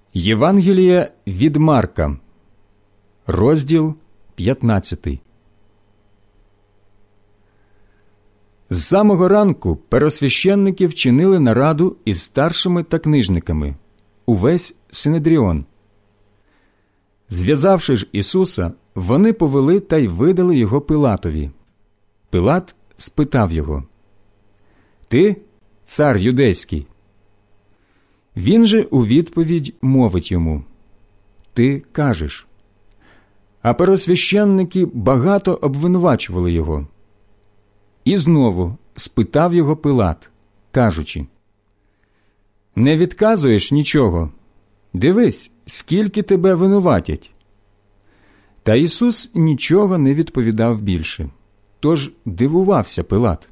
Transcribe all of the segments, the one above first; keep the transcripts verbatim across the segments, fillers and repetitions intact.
Євангеліє від Марка, розділ п'ятнадцятий. З самого ранку первосвященники вчинили нараду із старшими та книжниками, увесь Синедріон. Зв'язавши ж Ісуса, вони повели та й видали його Пилатові. Пилат спитав його: «Ти цар юдейський?» Він же у відповідь мовить йому: «Ти кажеш». А первосвященники багато обвинувачували його. І знову спитав його Пилат, кажучи: «Не відказуєш нічого? Дивись, скільки тебе винуватять». Та Ісус нічого не відповідав більше, тож дивувався Пилат.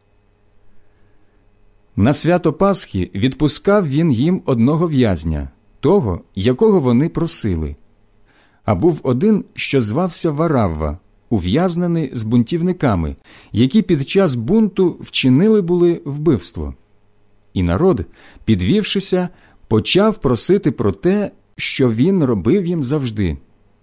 На свято Пасхи відпускав він їм одного в'язня, того, якого вони просили. А був один, що звався Варавва, ув'язнений з бунтівниками, які під час бунту вчинили були вбивство. І народ, підвівшися, почав просити про те, що він робив їм завжди.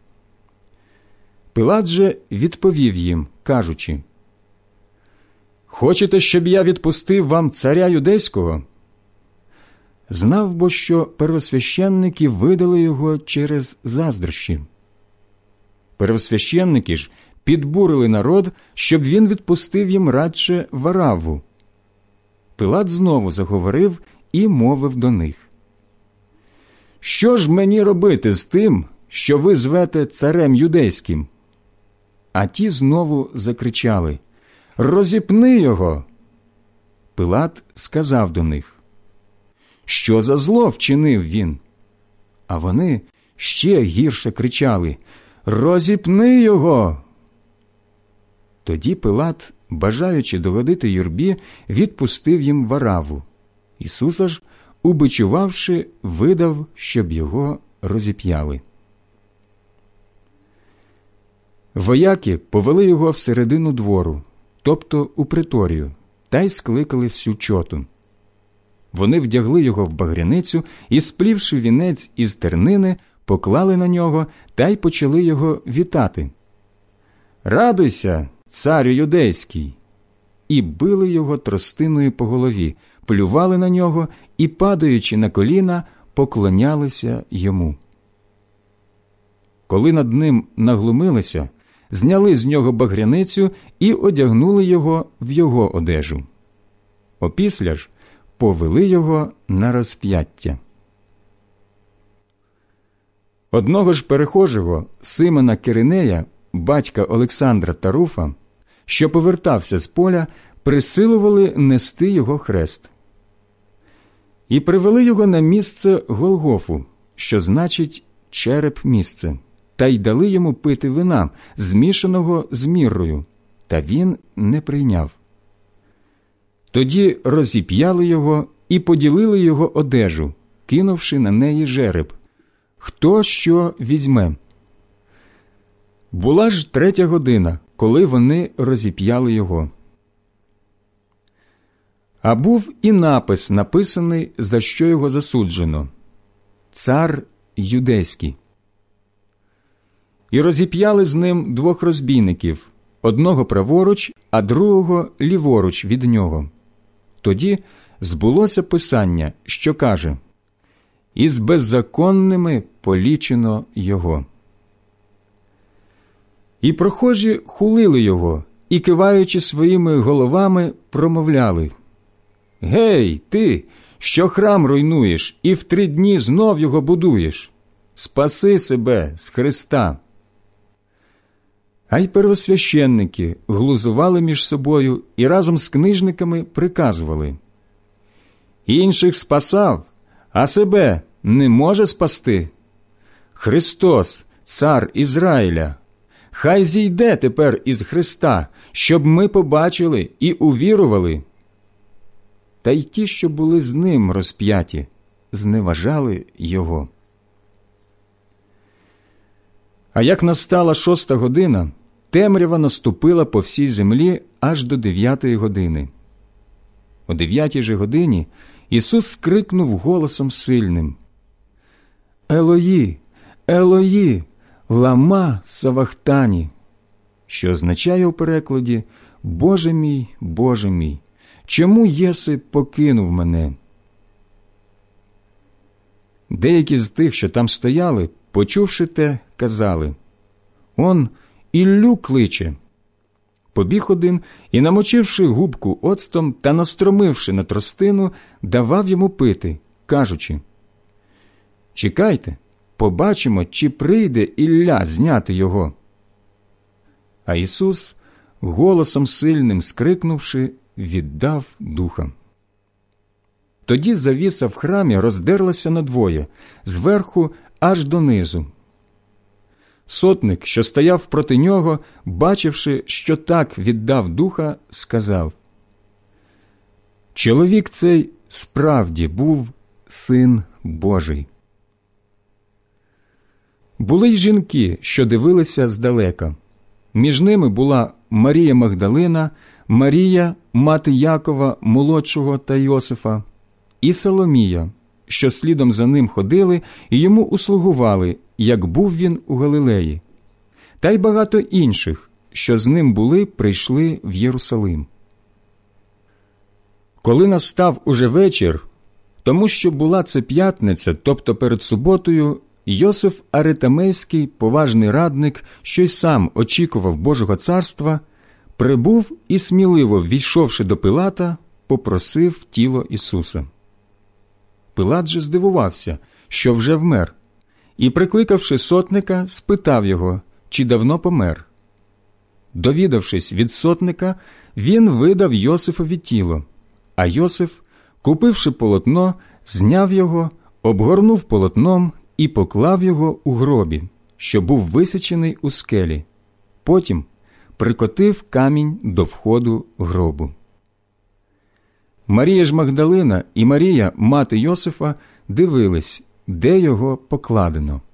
Пилат же відповів їм, кажучи: «Хочете, щоб я відпустив вам царя юдейського?» Знав бо, що первосвященники видали його через заздрощі. Первосвященники ж підбурили народ, щоб він відпустив їм радше Варавву. Пилат знову заговорив і мовив до них: «Що ж мені робити з тим, що ви звете царем юдейським?» А ті знову закричали: «Розіпни його!» Пилат сказав до них: «Що за зло вчинив він?» А вони ще гірше кричали: «Розіпни його!» Тоді Пилат, бажаючи догодити юрбі, відпустив їм Варавву. Ісуса ж, убичувавши, видав, щоб його розіп'яли. Вояки повели його всередину двору, тобто у приторію, та й скликали всю чоту. Вони вдягли його в багряницю і, сплівши вінець із тернини, поклали на нього та й почали його вітати: «Радуйся, царю юдейський!» І били його тростиною по голові, плювали на нього і, падаючи на коліна, поклонялися йому. Коли над ним наглумилися, зняли з нього багряницю і одягнули його в його одежу. Опісля ж повели його на розп'яття. Одного ж перехожого, Симона Киринея, батька Олександра та Руфа, що повертався з поля, присилували нести його хрест. І привели його на місце Голгофу, що значить «череп місце», та й дали йому пити вина, змішаного з міррою, та він не прийняв. Тоді розіп'яли його і поділили його одежу, кинувши на неї жереб: хто що візьме. Була ж третя година, коли вони розіп'яли його. А був і напис, написаний, за що його засуджено: «Цар юдейський». І розіп'яли з ним двох розбійників, одного праворуч, а другого ліворуч від нього. Тоді збулося писання, що каже: «І з беззаконними полічено його». І прохожі хулили його, і, киваючи своїми головами, промовляли: «Гей, ти, що храм руйнуєш, і в три дні знов його будуєш! Спаси себе з Христа!» А й первосвященники глузували між собою і разом з книжниками приказували: «Інших спасав, а себе не може спасти? Христос, цар Ізраїля, хай зійде тепер із Христа, щоб ми побачили і увірували». Та й ті, що були з ним розп'яті, зневажали його. А як настала шоста година, темрява наступила по всій землі аж до дев'ятої години. О дев'ятій же годині Ісус скрикнув голосом сильним: Елої, Елої, лама савахтані», що означає у перекладі «Боже мій, Боже мій, чому єси покинув мене?» Деякі з тих, що там стояли, почувши те, казали: «Он Іллю кличе». Побіг один і, намочивши губку оцтом та настромивши на тростину, давав йому пити, кажучи: «Чекайте, побачимо, чи прийде Ілля зняти його». А Ісус, голосом сильним скрикнувши, віддав духа. Тоді завіса в храмі роздерлася надвоє, зверху аж донизу. Сотник, що стояв проти нього, бачивши, що так віддав духа, сказав: «Чоловік цей справді був Син Божий». Були й жінки, що дивилися здалека. Між ними була Марія Магдалина, Марія, мати Якова молодшого та Йосифа, і Соломія, що слідом за ним ходили і йому услугували, як був він у Галилеї, та й багато інших, що з ним були, прийшли в Єрусалим. Коли настав уже вечір, тому що була це п'ятниця, тобто перед суботою, Йосиф Аритамейський, поважний радник, що й сам очікував Божого царства, прибув і, сміливо ввійшовши до Пилата, попросив тіло Ісуса. Пилат же здивувався, що вже вмер, і, прикликавши сотника, спитав його, чи давно помер. Довідавшись від сотника, він видав Йосифові тіло, а Йосиф, купивши полотно, зняв його, обгорнув полотном і поклав його у гробі, що був висічений у скелі. Потім прикотив камінь до входу гробу. Марія ж Магдалина і Марія, мати Йосифа, дивились, де його покладено.